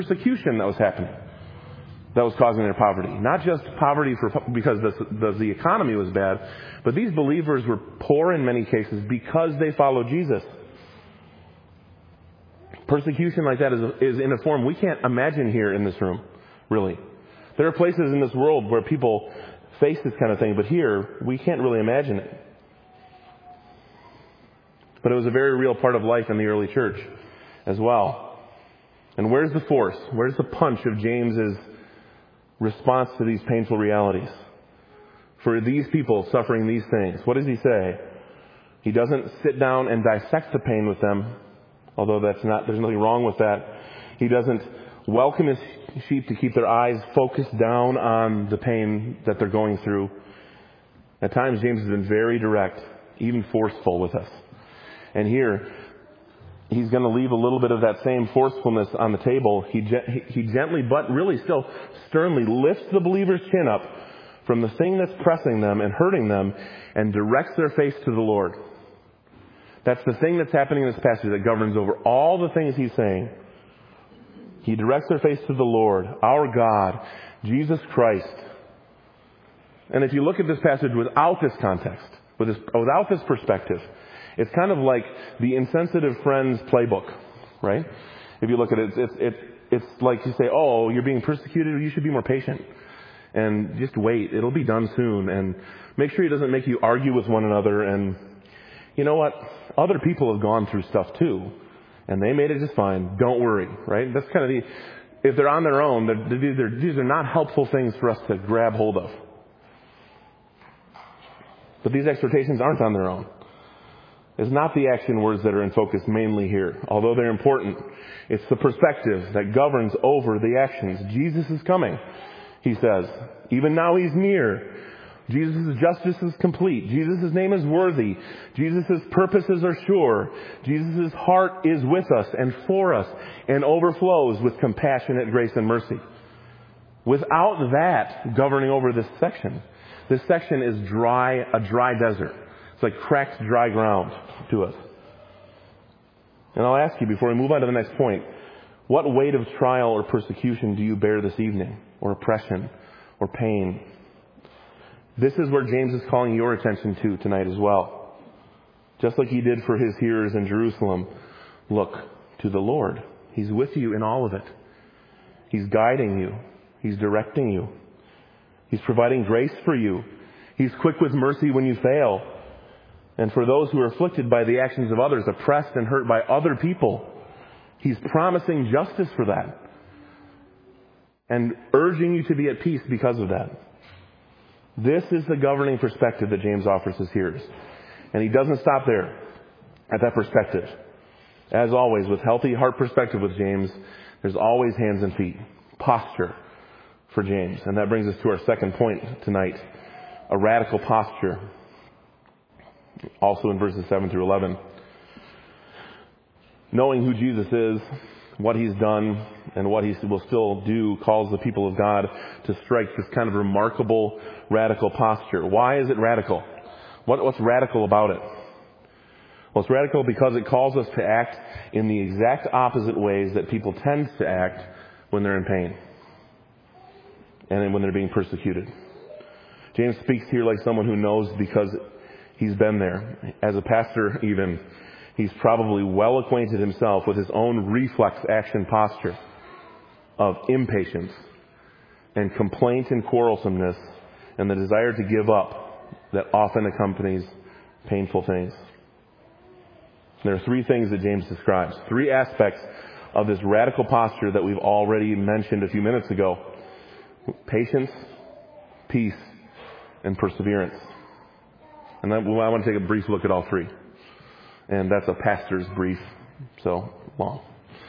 persecution that was happening that was causing their poverty. Not just poverty because the economy was bad, but these believers were poor in many cases because they followed Jesus. Persecution like that is in a form we can't imagine here in this room, really. There are places in this world where people face this kind of thing, but here we can't really imagine it. But it was a very real part of life in the early church as well. And where's the force? Where's the punch of James's response to these painful realities? For these people suffering these things, what does he say? He doesn't sit down and dissect the pain with them, although there's nothing wrong with that. He doesn't welcome his sheep to keep their eyes focused down on the pain that they're going through. At times, James has been very direct, even forceful with us. And here, he's going to leave a little bit of that same forcefulness on the table. He gently, but really still sternly lifts the believer's chin up from the thing that's pressing them and hurting them and directs their face to the Lord. That's the thing that's happening in this passage that governs over all the things he's saying. He directs their face to the Lord, our God, Jesus Christ. And if you look at this passage without this context, without this perspective, it's kind of like the insensitive friend's playbook, right? If you look at it, it's like you say, oh, you're being persecuted, you should be more patient. And just wait, it'll be done soon. And make sure he doesn't make you argue with one another. And you know what? Other people have gone through stuff too. And they made it just fine. Don't worry, right? That's kind of if they're on their own, these are not helpful things for us to grab hold of. But these exhortations aren't on their own. It's not the action words that are in focus mainly here, although they're important. It's the perspective that governs over the actions. Jesus is coming, he says. Even now he's near. Jesus' justice is complete. Jesus' name is worthy. Jesus' purposes are sure. Jesus' heart is with us and for us and overflows with compassionate grace and mercy. Without that governing over this section is a dry desert. It's like cracked, dry ground to us. And I'll ask you before we move on to the next point, what weight of trial or persecution do you bear this evening? Or oppression? Or pain? This is where James is calling your attention to tonight as well. Just like he did for his hearers in Jerusalem, look to the Lord. He's with you in all of it. He's guiding you. He's directing you. He's providing grace for you. He's quick with mercy when you fail. And for those who are afflicted by the actions of others, oppressed and hurt by other people, he's promising justice for that. And urging you to be at peace because of that. This is the governing perspective that James offers his hearers. And he doesn't stop there at that perspective. As always, with healthy heart perspective with James, there's always hands and feet. Posture for James. And that brings us to our second point tonight. A radical posture. Also in verses 7 through 11. Knowing who Jesus is, what he's done, and what he will still do, calls the people of God to strike this kind of remarkable, radical posture. Why is it radical? What's radical about it? Well, it's radical because it calls us to act in the exact opposite ways that people tend to act when they're in pain and when they're being persecuted. James speaks here like someone who knows because he's been there. As a pastor even, he's probably well acquainted himself with his own reflex action posture of impatience and complaint and quarrelsomeness and the desire to give up that often accompanies painful things. There are three things that James describes. Three aspects of this radical posture that we've already mentioned a few minutes ago. Patience, peace, and perseverance. And I want to take a brief look at all three. And that's a pastor's brief, so long.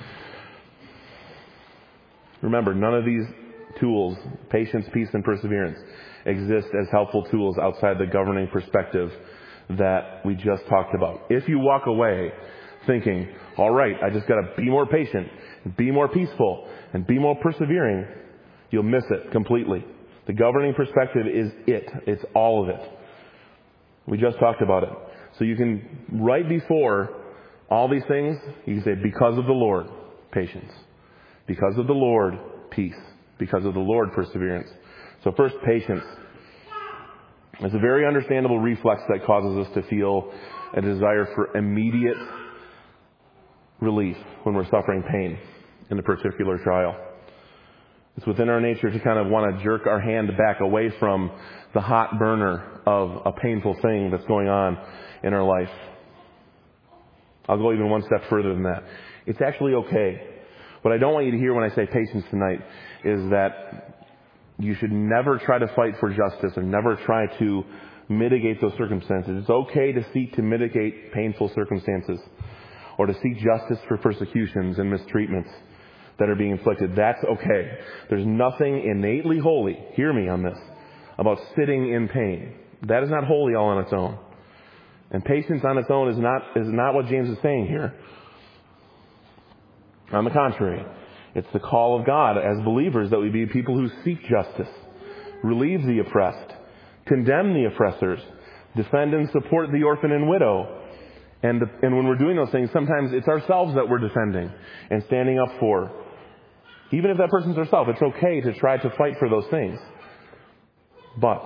Remember, none of these tools, patience, peace, and perseverance, exist as helpful tools outside the governing perspective that we just talked about. If you walk away thinking, all right, I just got to be more patient, be more peaceful, and be more persevering, you'll miss it completely. The governing perspective is it. It's all of it. We just talked about it. So you can, right before all these things, you can say, because of the Lord, patience. Because of the Lord, peace. Because of the Lord, perseverance. So first, patience. It's a very understandable reflex that causes us to feel a desire for immediate relief when we're suffering pain in a particular trial. It's within our nature to kind of want to jerk our hand back away from the hot burner of a painful thing that's going on in our life. I'll go even one step further than that. It's actually okay. What I don't want you to hear when I say patience tonight is that you should never try to fight for justice or never try to mitigate those circumstances. It's okay to seek to mitigate painful circumstances or to seek justice for persecutions and mistreatments that are being inflicted. That's okay. There's nothing innately holy, hear me on this, about sitting in pain. That is not holy all on its own. And patience on its own is not what James is saying here. On the contrary, it's the call of God as believers that we be people who seek justice, relieve the oppressed, condemn the oppressors, defend and support the orphan and widow. And when we're doing those things, sometimes it's ourselves that we're defending and standing up for. Even if that person's ourselves, it's okay to try to fight for those things. But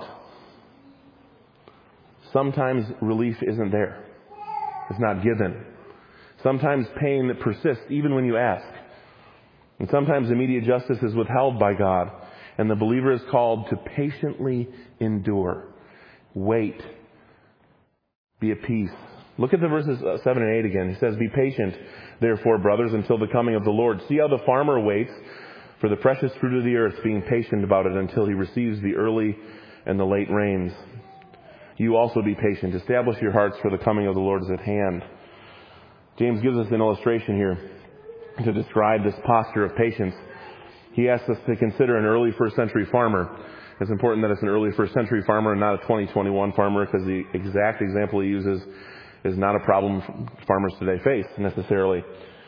sometimes relief isn't there. It's not given. Sometimes pain persists even when you ask. And sometimes immediate justice is withheld by God. And the believer is called to patiently endure. Wait. Be at peace. Look at the verses 7 and 8 again. He says, "Be patient, therefore, brothers, until the coming of the Lord. See how the farmer waits for the precious fruit of the earth, being patient about it until he receives the early and the late rains. You also be patient. Establish your hearts, for the coming of the Lord is at hand." James gives us an illustration here to describe this posture of patience. He asks us to consider an early first century farmer. It's important that it's an early first century farmer and not a 2021 farmer, because the exact example he uses is not a problem farmers today face necessarily.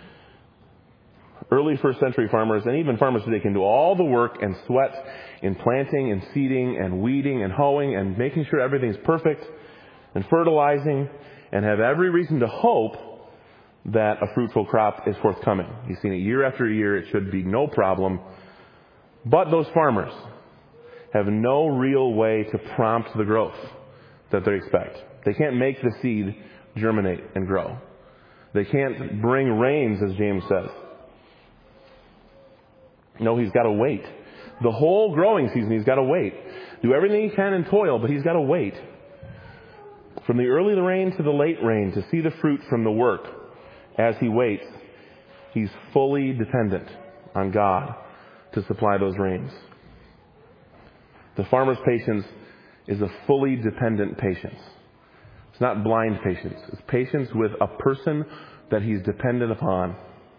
Early first century farmers, and even farmers today, can do all the work and sweat in planting and seeding and weeding and hoeing and making sure everything's perfect and fertilizing, and have every reason to hope that a fruitful crop is forthcoming. You've seen it year after year. It should be no problem. But those farmers have no real way to prompt the growth that they expect. They can't make the seed germinate and grow. They can't bring rains, as James says. No, he's got to wait. The whole growing season, he's got to wait. Do everything he can and toil, but he's got to wait. From the early rain to the late rain, to see the fruit from the work. As he waits, he's fully dependent on God to supply those rains. The farmer's patience is a fully dependent patience. It's not blind patience. It's patience with a person that he's dependent upon.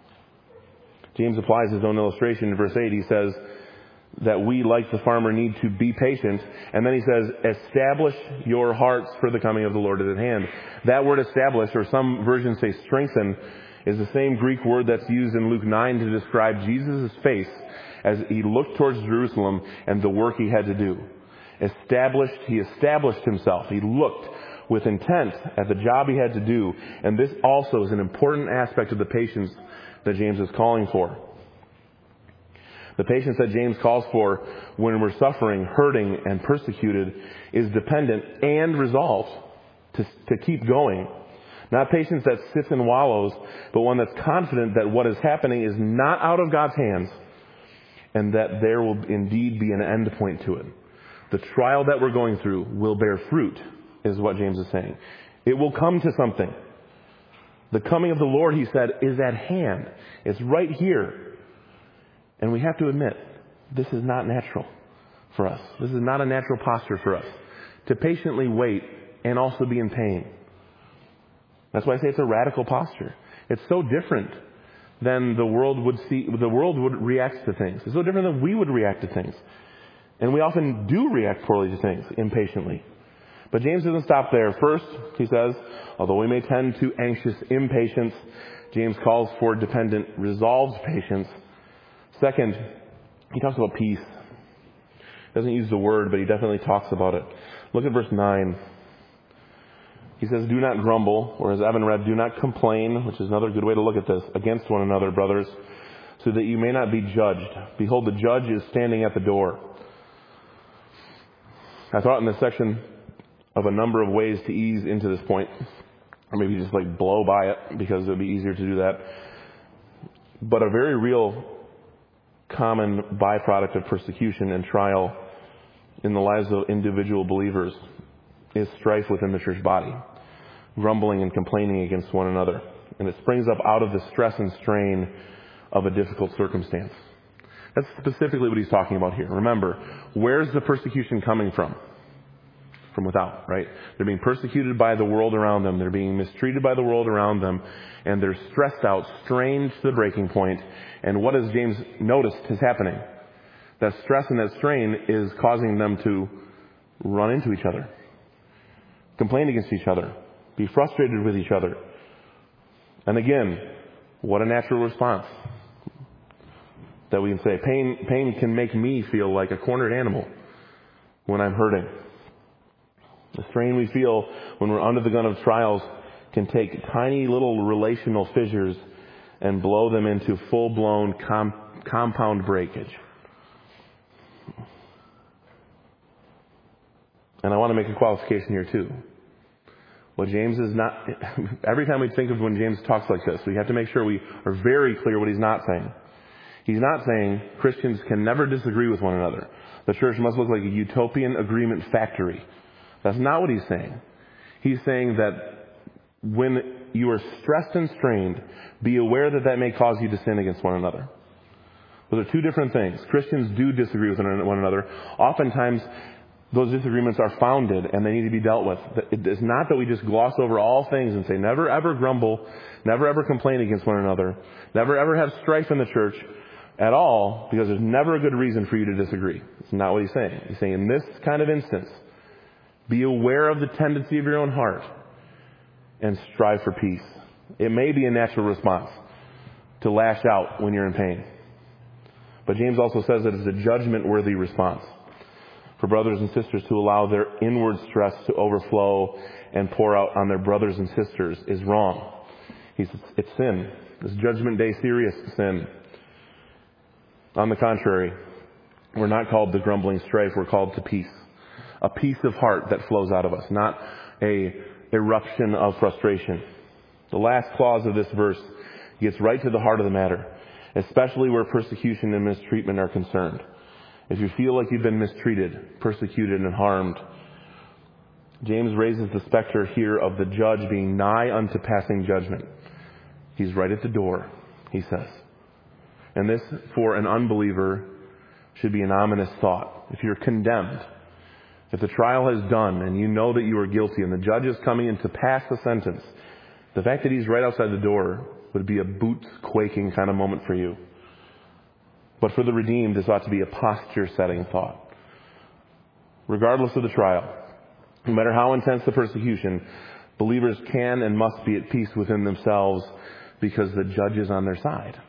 James applies his own illustration in verse 8. He says that we, like the farmer, need to be patient. And then he says, establish your hearts, for the coming of the Lord is at hand. That word establish, or some versions say strengthen, is the same Greek word that's used in Luke 9 to describe Jesus' face as he looked towards Jerusalem and the work he had to do. He established himself. He looked with intent at the job he had to do. And this also is an important aspect of the patience that James is calling for. The patience that James calls for when we're suffering, hurting, and persecuted is dependent and resolved to keep going. Not patience that sits and wallows, but one that's confident that what is happening is not out of God's hands, and that there will indeed be an end point to it. The trial that we're going through will bear fruit, is what James is saying. It will come to something. The coming of the Lord, he said, is at hand. It's right here. And we have to admit, this is not natural for us. This is not a natural posture for us. To patiently wait and also be in pain. That's why I say it's a radical posture. It's so different than the world would react to things. It's so different than we would react to things. And we often do react poorly to things, impatiently. But James doesn't stop there. First, he says, although we may tend to anxious impatience, James calls for dependent, resolved patience. Second, he talks about peace. He doesn't use the word, but he definitely talks about it. Look at verse 9. He says, do not grumble, or as Evan read, do not complain, which is another good way to look at this, against one another, brothers. so that you may not be judged. Behold, the judge is standing at the door. I thought in this section of a number of ways to ease into this point, or maybe just like blow by it because it would be easier to do that. But a very real common byproduct of persecution and trial in the lives of individual believers is strife within the church body, grumbling and complaining against one another. And it springs up out of the stress and strain of a difficult circumstance. That's specifically what he's talking about here. Remember, where's the persecution coming from? From without, right? They're being persecuted by the world around them. They're being mistreated by the world around them. And they're stressed out, strained to the breaking point. And what has James noticed is happening? That stress and that strain is causing them to run into each other, complain against each other, be frustrated with each other. And again, what a natural response that we can say. Pain can make me feel like a cornered animal when I'm hurting. The strain we feel when we're under the gun of trials can take tiny little relational fissures and blow them into full-blown compound breakage. And I want to make a qualification here too. What James is not, every time we think of when James talks like this, we have to make sure we are very clear what he's not saying. He's not saying Christians can never disagree with one another. The church must look like a utopian agreement factory. That's not what he's saying. He's saying that when you are stressed and strained, be aware that that may cause you to sin against one another. Those are two different things. Christians do disagree with one another. Oftentimes, those disagreements are founded and they need to be dealt with. It's not that we just gloss over all things and say, never ever grumble, never ever complain against one another, never ever have strife in the church at all, because there's never a good reason for you to disagree. It's not what he's saying. He's saying in this kind of instance, be aware of the tendency of your own heart and strive for peace. It may be a natural response to lash out when you're in pain. But James also says that it's a judgment-worthy response for brothers and sisters to allow their inward stress to overflow and pour out on their brothers and sisters is wrong. He says it's sin. It's Judgment Day serious sin. On the contrary, we're not called to grumbling strife, we're called to peace. A peace of heart that flows out of us, not a eruption of frustration. The last clause of this verse gets right to the heart of the matter, especially where persecution and mistreatment are concerned. If you feel like you've been mistreated, persecuted, and harmed, James raises the specter here of the judge being nigh unto passing judgment. He's right at the door, he says. And this, for an unbeliever, should be an ominous thought. If you're condemned, if the trial has done and you know that you are guilty and the judge is coming in to pass the sentence, the fact that he's right outside the door would be a boots quaking kind of moment for you. But for the redeemed, this ought to be a posture-setting thought. Regardless of the trial, no matter how intense the persecution, believers can and must be at peace within themselves because the judge is on their side.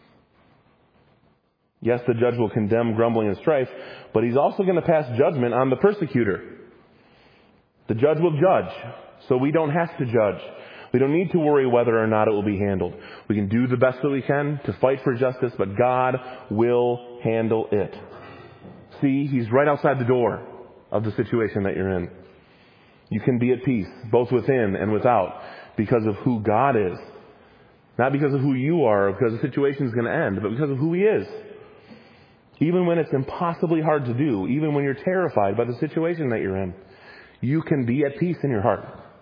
Yes, the judge will condemn grumbling and strife, but he's also going to pass judgment on the persecutor. The judge will judge, so we don't have to judge. We don't need to worry whether or not it will be handled. We can do the best that we can to fight for justice, but God will handle it. See, he's right outside the door of the situation that you're in. You can be at peace, both within and without, because of who God is. Not because of who you are, or because the situation is going to end, but because of who he is. Even when it's impossibly hard to do, even when you're terrified by the situation that you're in, you can be at peace in your heart.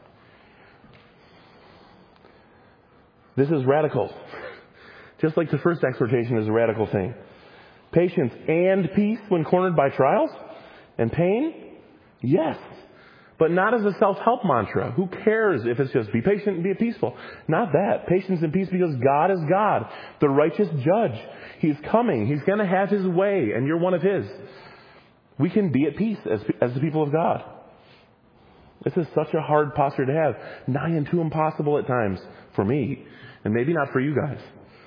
This is radical. Just like the first exhortation is a radical thing. Patience and peace when cornered by trials and pain? Yes. But not as a self-help mantra. Who cares if it's just be patient and be peaceful? Not that. Patience and peace because God is God, the righteous judge. He's coming. He's going to have his way, and you're one of his. We can be at peace as the people of God. This is such a hard posture to have. Nigh unto impossible at times for me, and maybe not for you guys.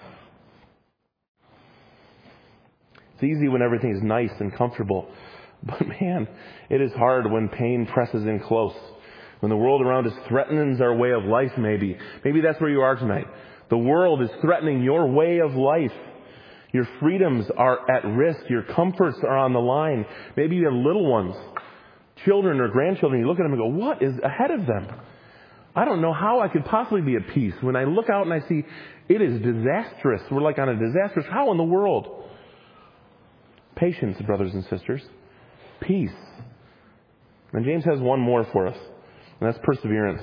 It's easy when everything's nice and comfortable. But man, it is hard when pain presses in close. When the world around us threatens our way of life, maybe. Maybe that's where you are tonight. The world is threatening your way of life. Your freedoms are at risk. Your comforts are on the line. Maybe you have little ones, children or grandchildren. You look at them and go, what is ahead of them? I don't know how I could possibly be at peace. When I look out and I see it is disastrous. We're like on a disastrous. How in the world? Patience, brothers and sisters. Peace. And James has one more for us, and that's perseverance.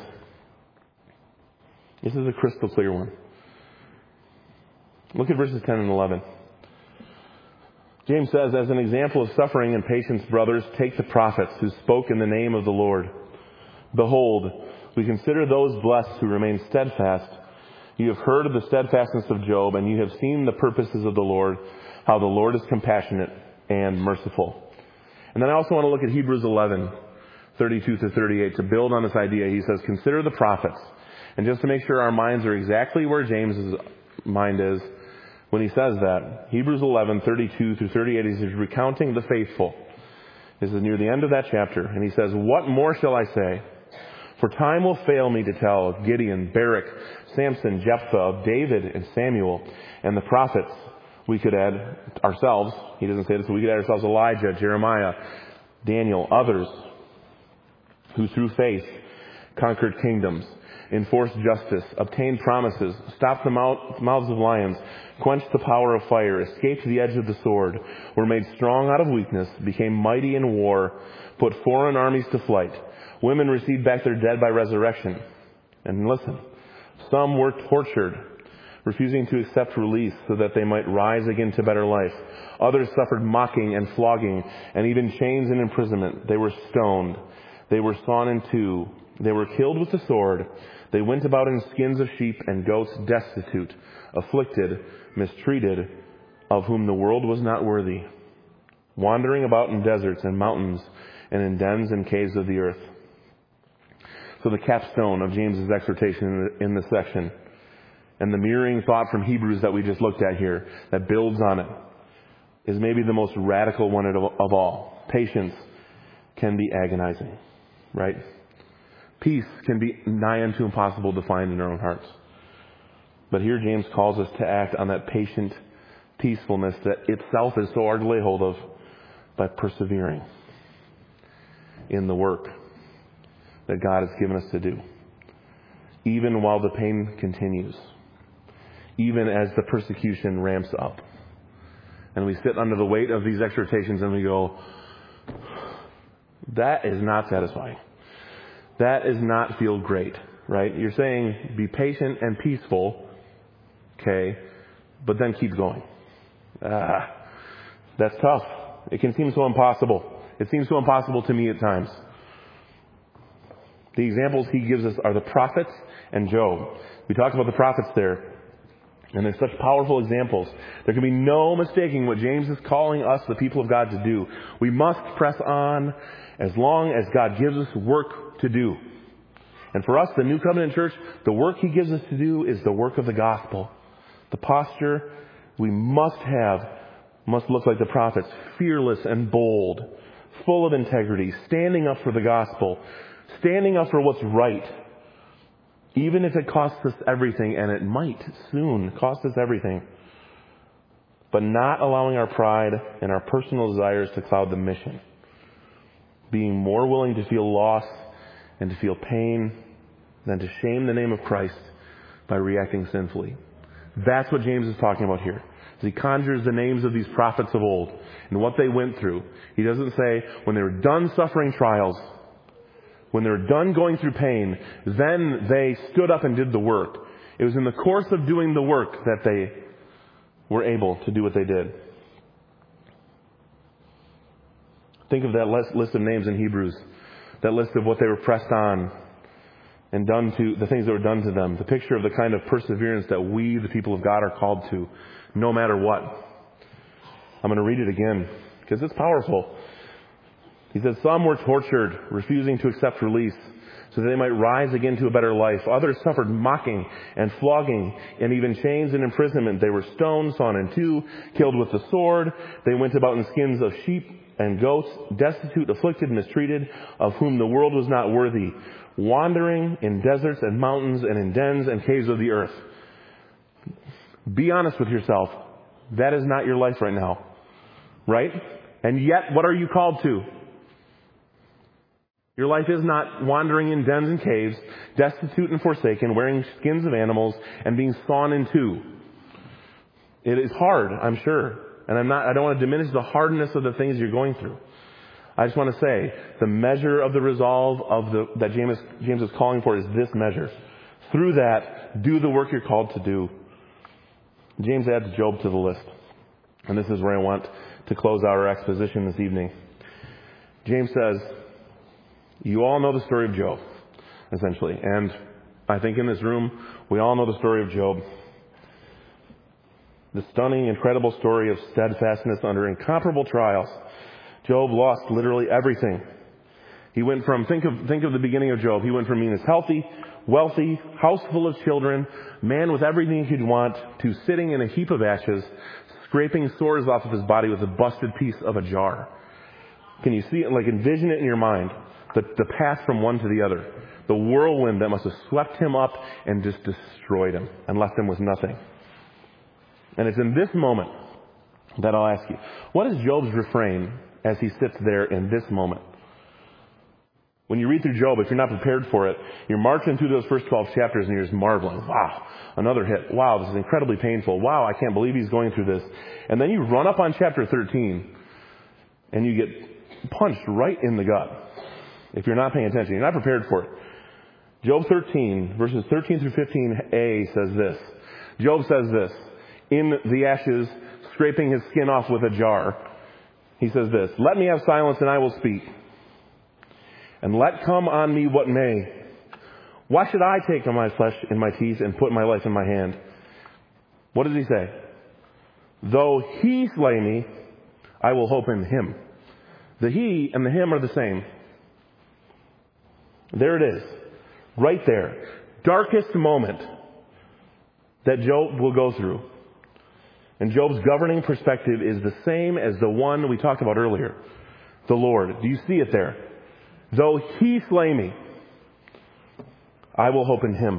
This is a crystal clear one. Look at verses 10 and 11. James says, as an example of suffering and patience, brothers, take the prophets who spoke in the name of the Lord. Behold, we consider those blessed who remain steadfast. You have heard of the steadfastness of Job, and you have seen the purposes of the Lord, how the Lord is compassionate and merciful. And then I also want to look at Hebrews 11, 32 to 38, to build on this idea. He says, consider the prophets. And just to make sure our minds are exactly where James's mind is, when he says that, Hebrews 11, 32 through 38, he's recounting the faithful. This is near the end of that chapter. And he says, what more shall I say? For time will fail me to tell of Gideon, Barak, Samson, Jephthah, of David and Samuel, and the prophets. We could add ourselves. He doesn't say this, but we could add ourselves Elijah, Jeremiah, Daniel, others who through faith conquered kingdoms, enforced justice, obtained promises, stopped the mouths of lions, quenched the power of fire, escaped the edge of the sword, were made strong out of weakness, became mighty in war, put foreign armies to flight. Women received back their dead by resurrection. And listen, some were tortured, refusing to accept release so that they might rise again to better life. Others suffered mocking and flogging and even chains and imprisonment. They were stoned. They were sawn in two. They were killed with the sword. They went about in skins of sheep and goats, destitute, afflicted, mistreated, of whom the world was not worthy, wandering about in deserts and mountains and in dens and caves of the earth. So the capstone of James's exhortation in this section, and the mirroring thought from Hebrews that we just looked at here, that builds on it, is maybe the most radical one of all. Patience can be agonizing, right? Peace can be nigh unto impossible to find in our own hearts. But here James calls us to act on that patient peacefulness that itself is so hard to lay hold of by persevering in the work that God has given us to do, even while the pain continues, even as the persecution ramps up. And we sit under the weight of these exhortations and we go, that is not satisfying. That does not feel great, right? You're saying be patient and peaceful, okay, but then keep going. That's tough. It can seem so impossible. It seems so impossible to me at times. The examples he gives us are the prophets and Job. We talked about the prophets there, and they're such powerful examples. There can be no mistaking what James is calling us, the people of God, to do. We must press on as long as God gives us work to do. And for us, the New Covenant Church, the work he gives us to do is the work of the gospel. The posture we must have must look like the prophets, fearless and bold, full of integrity, standing up for the gospel, standing up for what's right, even if it costs us everything, and it might soon cost us everything, but not allowing our pride and our personal desires to cloud the mission. Being more willing to feel loss and to feel pain than to shame the name of Christ by reacting sinfully. That's what James is talking about here. As he conjures the names of these prophets of old and what they went through. He doesn't say when they were done suffering trials, when they were done going through pain, then they stood up and did the work. It was in the course of doing the work that they were able to do what they did. Think of that list of names in Hebrews. That list of what they were pressed on and done to, the things that were done to them. The picture of the kind of perseverance that we, the people of God, are called to, no matter what. I'm going to read it again because it's powerful. He says, some were tortured, refusing to accept release, so that they might rise again to a better life. Others suffered mocking and flogging and even chains and imprisonment. They were stoned, sawn in two, killed with the sword. They went about in skins of sheep and goats, destitute, afflicted, mistreated, of whom the world was not worthy, wandering in deserts and mountains and in dens and caves of the earth. Be honest with yourself. That is not your life right now. Right? And yet, what are you called to? Your life is not wandering in dens and caves, destitute and forsaken, wearing skins of animals, and being sawn in two. It is hard, I'm sure. And I don't want to diminish the hardness of the things you're going through. I just want to say, the measure of the resolve that James is calling for is this measure. Through that, do the work you're called to do. James adds Job to the list. And this is where I want to close our exposition this evening. James says, you all know the story of Job, essentially. And I think in this room, we all know the story of Job. The stunning, incredible story of steadfastness under incomparable trials. Job lost literally everything. He went from, think of the beginning of Job. He went from being this healthy, wealthy, house full of children, man with everything he'd want, to sitting in a heap of ashes, scraping sores off of his body with a busted piece of a jar. Can you see it? Like, envision it in your mind. The path from one to the other. The whirlwind that must have swept him up and just destroyed him and left him with nothing. And it's in this moment that I'll ask you, what is Job's refrain as he sits there in this moment? When you read through Job, if you're not prepared for it, you're marching through those first 12 chapters and you're just marveling. Wow, another hit. Wow, this is incredibly painful. Wow, I can't believe he's going through this. And then you run up on chapter 13 and you get punched right in the gut. If you're not paying attention, you're not prepared for it. Job 13, verses 13 through 15a says this. Job says this, in the ashes, scraping his skin off with a jar. He says this, let me have silence and I will speak. And let come on me what may. Why should I take my flesh in my teeth and put my life in my hand? What does he say? Though he slay me, I will hope in him. The he and the him are the same. There it is. Right there. Darkest moment that Job will go through. And Job's governing perspective is the same as the one we talked about earlier. The Lord. Do you see it there? Though he slay me, I will hope in him.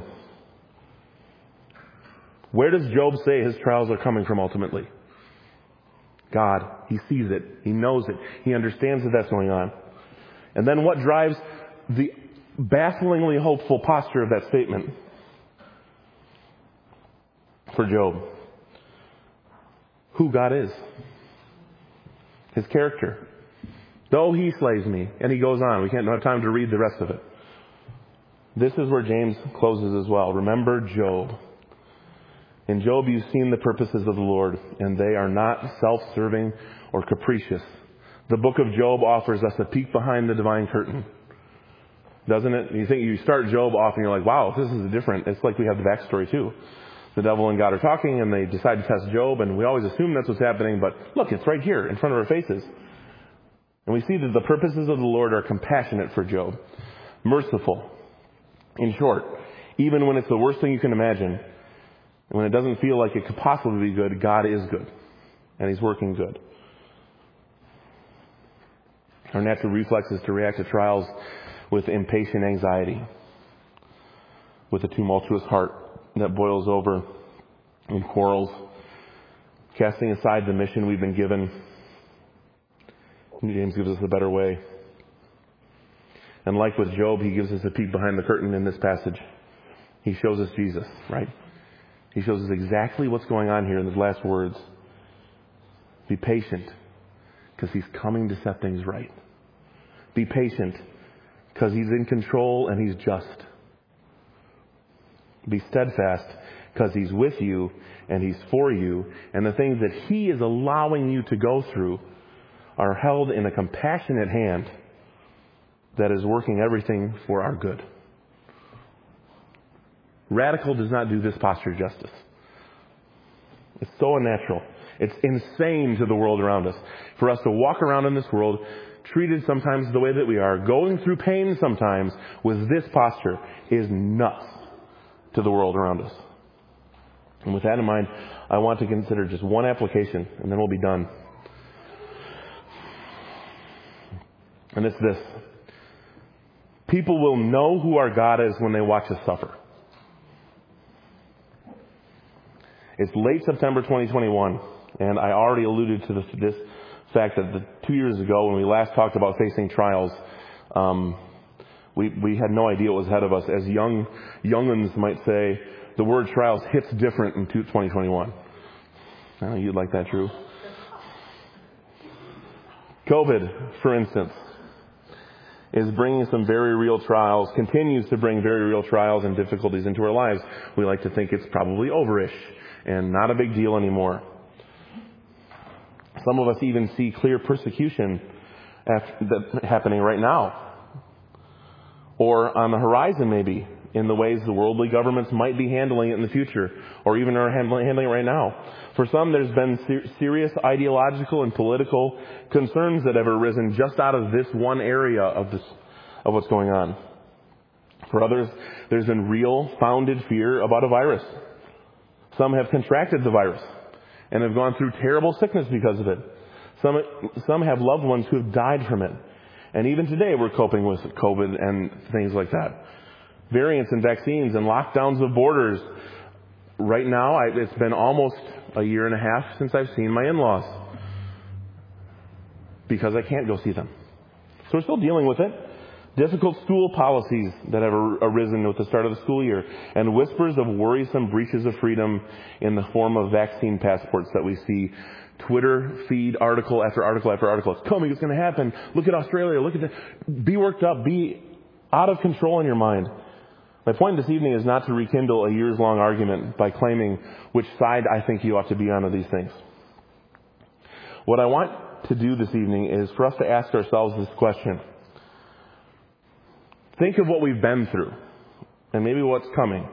Where does Job say his trials are coming from ultimately? God. He sees it. He knows it. He understands that that's going on. And then what drives the bafflingly hopeful posture of that statement for Job? Who God is. His character. Though he slays me. And he goes on. We can't have time to read the rest of it. This is where James closes as well. Remember Job. In Job you've seen the purposes of the Lord, and they are not self-serving or capricious. The book of Job offers us a peek behind the divine curtain. Doesn't it? You think you start Job off and you're like, wow, this is different. It's like we have the backstory too. The devil and God are talking and they decide to test Job, and we always assume that's what's happening, but look, it's right here in front of our faces. And we see that the purposes of the Lord are compassionate for Job. Merciful. In short, even when it's the worst thing you can imagine, when it doesn't feel like it could possibly be good, God is good. And He's working good. Our natural reflex is to react to trials with impatient anxiety, with a tumultuous heart that boils over in quarrels, casting aside the mission we've been given. James gives us a better way. And like with Job, he gives us a peek behind the curtain in this passage. He shows us Jesus, right? He shows us exactly what's going on here in his last words. Be patient, because he's coming to set things right. Be patient, because he's in control and he's just. Be steadfast, because he's with you and he's for you. And the things that he is allowing you to go through are held in a compassionate hand that is working everything for our good. Radical does not do this posture justice. It's so unnatural. It's insane to the world around us. For us to walk around in this world, treated sometimes the way that we are, going through pain sometimes with this posture is nuts to the world around us. And with that in mind, I want to consider just one application, and then we'll be done. And it's this. People will know who our God is when they watch us suffer. It's late September 2021. And I already alluded to this fact that 2 years ago when we last talked about facing trials, we had no idea what was ahead of us. As young'uns might say, the word trials hits different in 2021. I know you'd like that, Drew. COVID, for instance, is bringing some very real trials, continues to bring very real trials and difficulties into our lives. We like to think it's probably overish and not a big deal anymore. Some of us even see clear persecution happening right now, or on the horizon maybe, in the ways the worldly governments might be handling it in the future, or even are handling it right now. For some, there's been serious ideological and political concerns that have arisen just out of this one area of what's going on. For others, there's been real, founded fear about a virus. Some have contracted the virus and have gone through terrible sickness because of it. Some have loved ones who have died from it. And even today, we're coping with COVID and things like that. Variants and vaccines and lockdowns of borders. Right now, it's been almost a year and a half since I've seen my in-laws because I can't go see them. So we're still dealing with it. Difficult school policies that have arisen with the start of the school year, and whispers of worrisome breaches of freedom in the form of vaccine passports that we see. Twitter feed article after article after article. It's coming, it's going to happen. Look at Australia, look at that. Be worked up, be out of control in your mind. My point this evening is not to rekindle a years-long argument by claiming which side I think you ought to be on of these things. What I want to do this evening is for us to ask ourselves this question. Think of what we've been through, and maybe what's coming.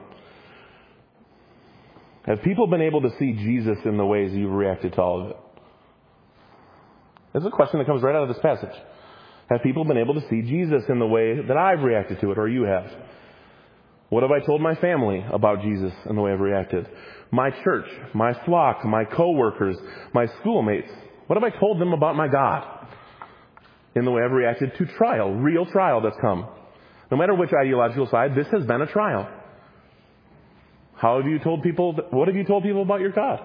Have people been able to see Jesus in the ways you've reacted to all of it? That's a question that comes right out of this passage. Have people been able to see Jesus in the way that I've reacted to it, or you have? What have I told my family about Jesus and the way I've reacted? My church, my flock, my co-workers, my schoolmates. What have I told them about my God in the way I've reacted to trial, real trial that's come? No matter which ideological side, this has been a trial. What have you told people about your God?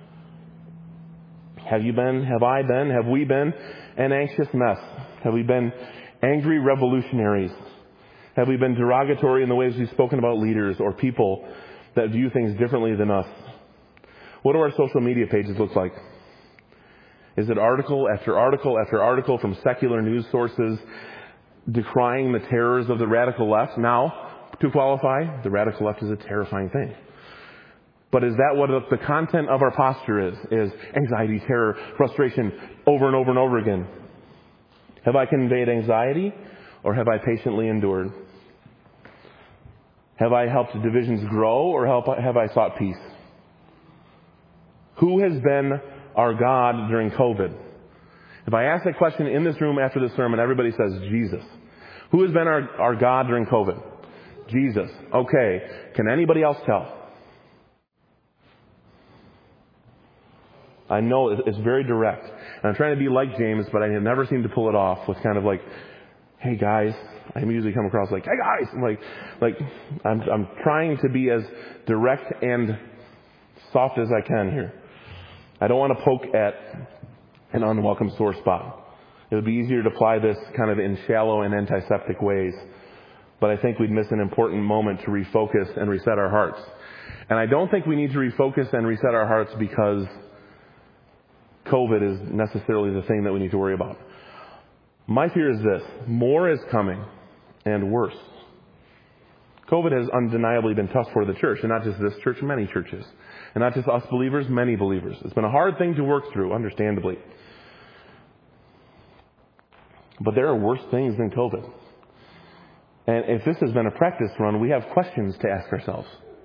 Have we been an anxious mess? Have we been angry revolutionaries? Have we been derogatory in the ways we've spoken about leaders or people that view things differently than us? What do our social media pages look like? Is it article after article after article from secular news sources decrying the terrors of the radical left? Now, to qualify, the radical left is a terrifying thing. But is that what the content of our posture is? Is anxiety, terror, frustration over and over and over again? Have I conveyed anxiety or have I patiently endured? Have I helped divisions grow or have I sought peace? Who has been our God during COVID? If I ask that question in this room after the sermon, everybody says Jesus. Who has been our God during COVID? Jesus. Okay. Can anybody else tell? I know it's very direct. And I'm trying to be like James, but I have never seemed to pull it off with kind of like, hey guys. I usually come across like, hey guys. I'm trying to be as direct and soft as I can here. I don't want to poke at an unwelcome sore spot. It would be easier to apply this kind of in shallow and antiseptic ways. But I think we'd miss an important moment to refocus and reset our hearts. And I don't think we need to refocus and reset our hearts because COVID is necessarily the thing that we need to worry about. My fear is this. More is coming and worse. COVID has undeniably been tough for the church, and not just this church, many churches. And not just us believers, many believers. It's been a hard thing to work through, understandably. But there are worse things than COVID. And if this has been a practice run, we have questions to ask ourselves.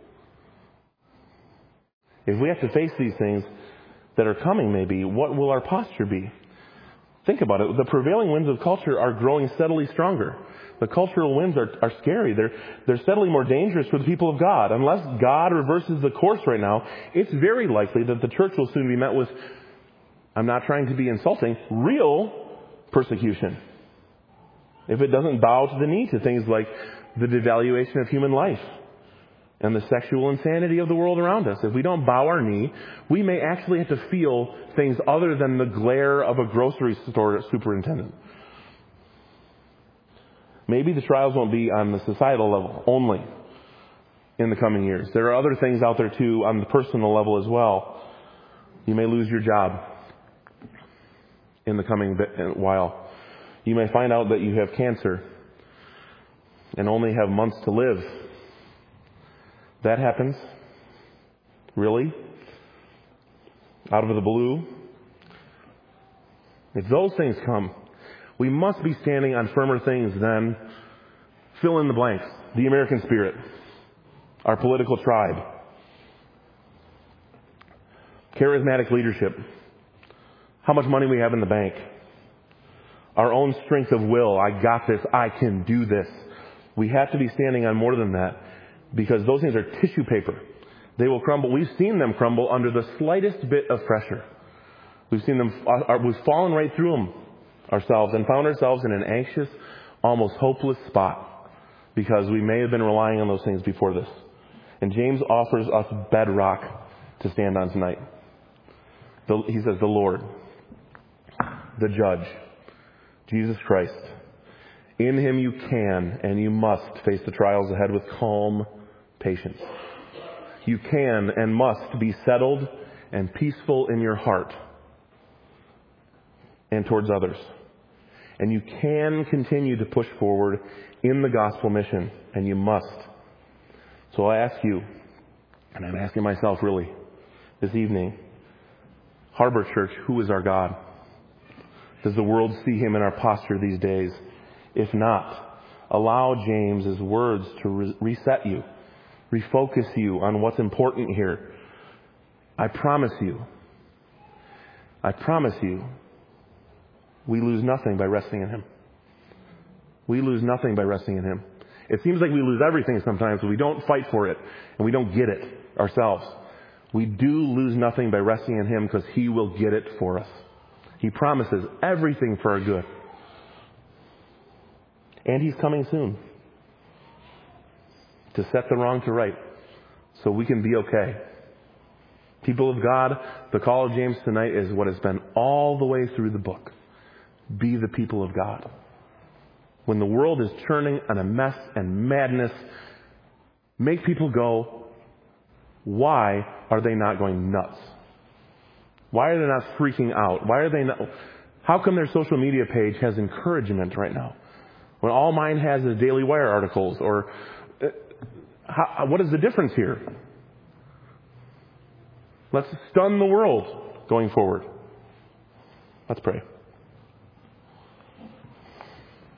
If we have to face these things that are coming maybe, what will our posture be? Think about it. The prevailing winds of culture are growing steadily stronger. The cultural winds are scary. They're steadily more dangerous for the people of God. Unless God reverses the course right now, it's very likely that the church will soon be met with, I'm not trying to be insulting, real persecution. If it doesn't bow to the knee to things like the devaluation of human life, and the sexual insanity of the world around us. If we don't bow our knee, we may actually have to feel things other than the glare of a grocery store superintendent. Maybe the trials won't be on the societal level only in the coming years. There are other things out there too on the personal level as well. You may lose your job in the coming while. You may find out that you have cancer and only have months to live. That happens. Really? Out of the blue? If those things come, we must be standing on firmer things than fill in the blanks. The American spirit. Our political tribe. Charismatic leadership. How much money we have in the bank. Our own strength of will. I got this. I can do this. We have to be standing on more than that, because those things are tissue paper. They will crumble. We've seen them crumble under the slightest bit of pressure. We've seen them, we've fallen right through them ourselves and found ourselves in an anxious, almost hopeless spot because we may have been relying on those things before this. And James offers us bedrock to stand on tonight. He says, the Lord, the Judge, Jesus Christ. In Him you can and you must face the trials ahead with calm patience. You can and must be settled and peaceful in your heart and towards others. And you can continue to push forward in the gospel mission, and you must. So I ask you, and I'm asking myself really this evening, Harbor Church, who is our God? Does the world see Him in our posture these days? If not, allow James's words to reset you, refocus you on what's important here. I promise you, we lose nothing by resting in Him. We lose nothing by resting in Him. It seems like we lose everything sometimes, but we don't fight for it, and we don't get it ourselves. We do lose nothing by resting in Him because He will get it for us. He promises everything for our good. And He's coming soon to set the wrong to right so we can be okay. People of God, the call of James tonight is what has been all the way through the book. Be the people of God. When the world is churning on a mess and madness, make people go, why are they not going nuts? Why are they not freaking out? Why are they not? How come their social media page has encouragement right now, when all mine has is Daily Wire articles? Or what is the difference here? Let's stun the world going forward. Let's pray.